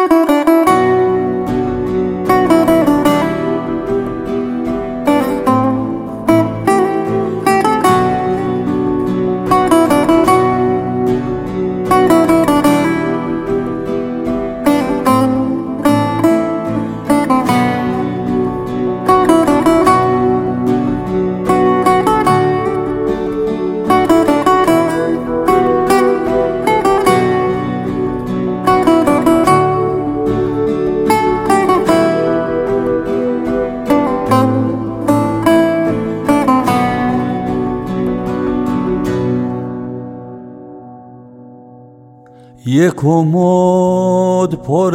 یک کمد پر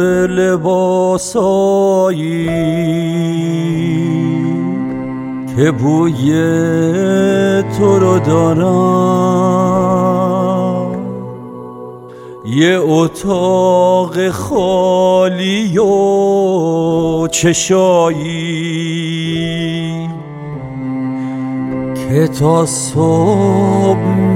لباسایی که بوی تو رو دارم، یه اتاق خالی و چشایی که تا صبح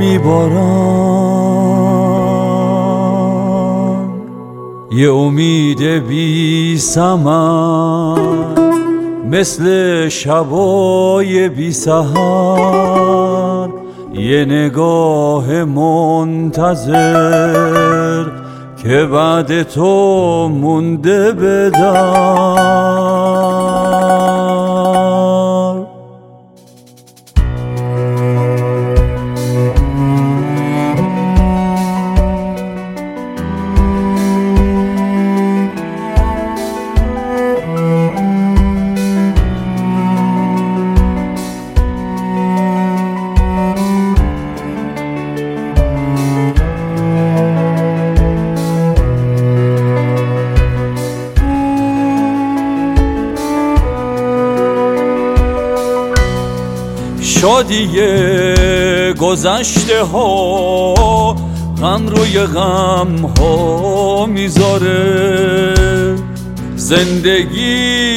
میبارم، یه امید بی ثمر مثل شبای بی سحر، یه نگاه منتظر که بعد تو مونده به در. شادی گذشته ها غم روی غم ها میذاره، زندگی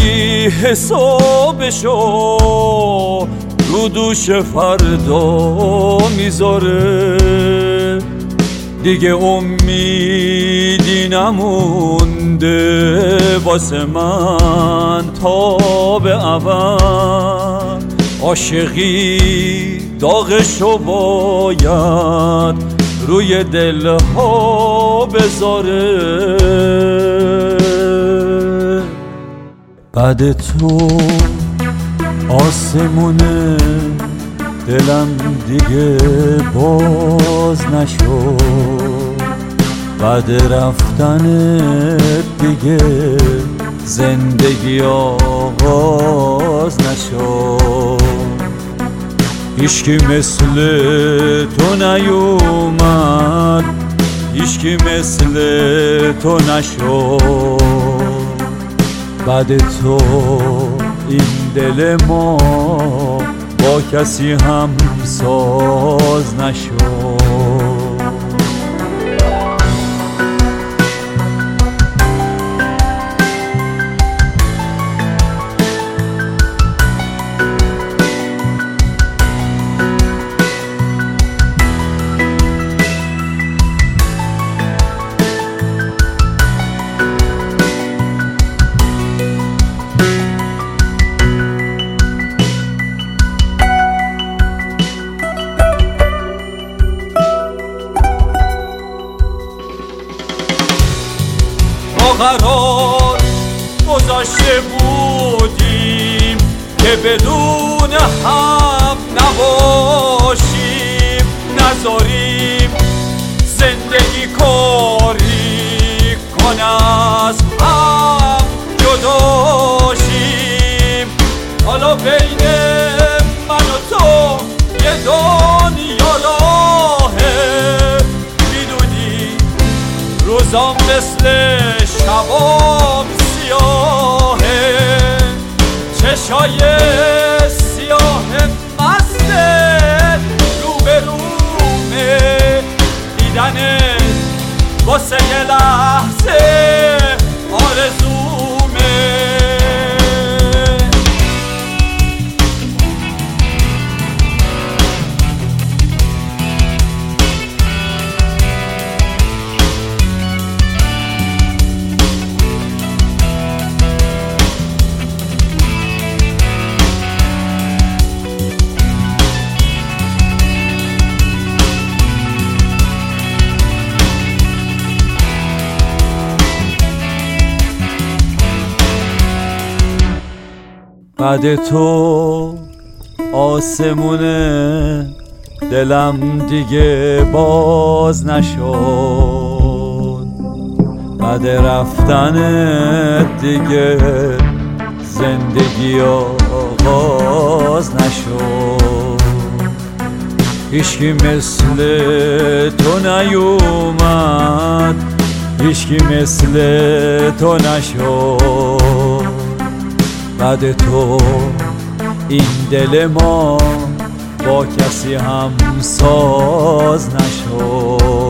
حسابشو رو دوش فردا میذاره، دیگه امیدی نمونده واسه من تا به ابد، عاشقی داغشو باید روی دلها بذاره، بعد تو آسمون دلم دیگه باز نشد، بعد رفتنت دیگه زندگی آغاز نشد، هیچکی مثل تو نیومد، هیچکی مثل تو نشد، بعد تو این دل ما با کسی هم ساز نشد. قرار گذاشته بودیم که بدون هم نباشیم، نذاریم زندگی کاری کنه از هم جداشیم، حالا بین من و تو یه دنیا راهه، میدونی روزام مثل شبام سیاهه، چشای سیاه مستت رو به رومه، دیدنت واسه یه لحظه آرزومه. بعد تو آسمونه دلم دیگه باز نشد، بعد رفتنت دیگه زندگی آغاز نشد. هیچکی مثل تو نیومد، هیچکی مثل تو نشد. بعد تو این دل ما با کسی هم ساز نشد.